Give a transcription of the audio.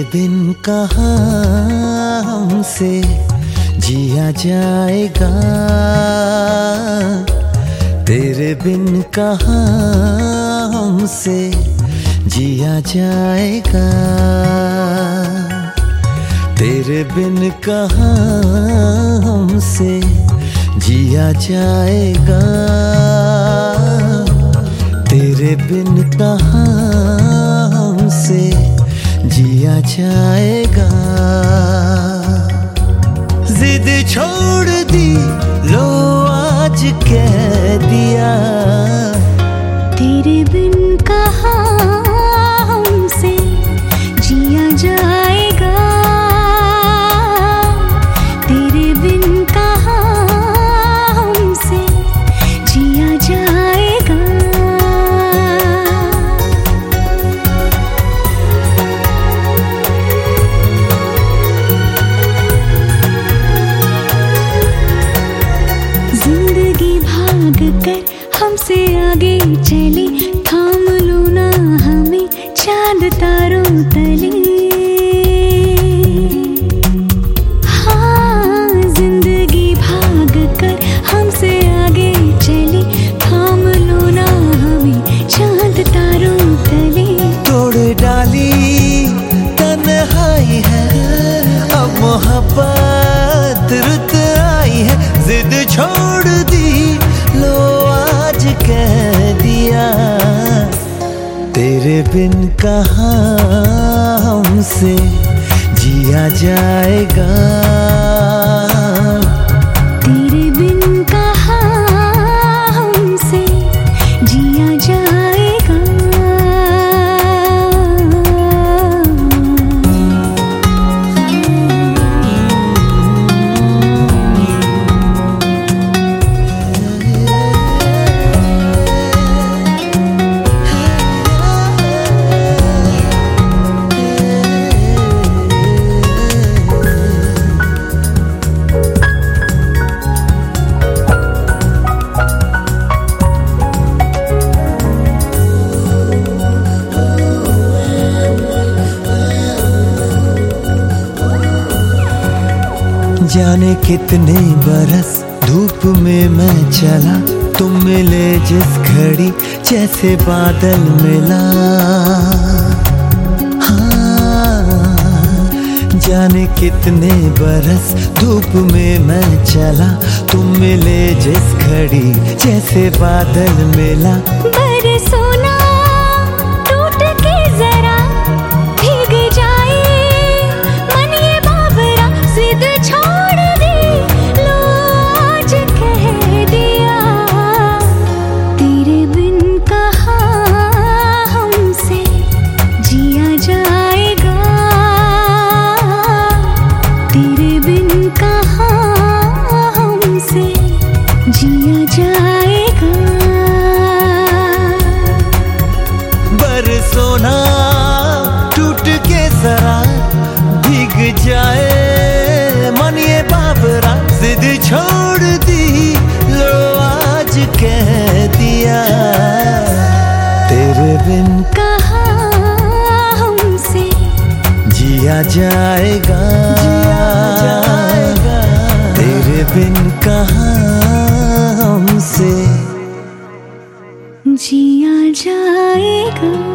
बिन कहाँ हमसे जिया जाएगा, तेरे बिन कहाँ हमसे जिया जाएगा, तेरे बिन कहाँ हमसे जिया जाएगा, तेरे बिन कहाँ हमसे जिया जाएगा। जिद छोड़ दी लो आज कह दिया, तेरे बिन कहाँ हमसे जिया जाएगा, तेरे बिन कहाँ हमसे जिया जाएगा। जिंदगी भाग कर हमसे आगे चली, थाम लो ना हमें चांद तारों तले। हाँ, जिंदगी भाग कर हमसे आगे चली, थाम लो ना हमें चांद तारों तले। तोड़ डाली तन्हाई है, अब मोहब्बत रुत आई है, जिद छोड़ दी लो आज कह दिया, तेरे बिन कहाँ हमसे जिया जाएगा, तेरे बिन कहाँ हमसे जिया जाएगा। जाने कितने बरस धूप में मैं चला, तुम मिले जिस घड़ी जैसे बादल मिला। हाँ, जाने कितने बरस धूप में मैं चला, तुम मिले जिस घड़ी जैसे बादल मिला। बरसों ना टूट के जरा भीग जाए मन ये बाबरा, जिद छोड़ दी लो आज कह दिया, तेरे बिन कहाँ हमसे जिया जाएगा, तेरे बिन कहाँ हमसे जिया जाएगा। बरसों ना टूट के जरा भीग जाए मन ये बाबरा, जिद छोड़ दी लो आज कह दिया, तेरे बिन कहाँ हमसे जिया जाएगा, तेरे बिन कहाँ हमसे जिया जाएगा।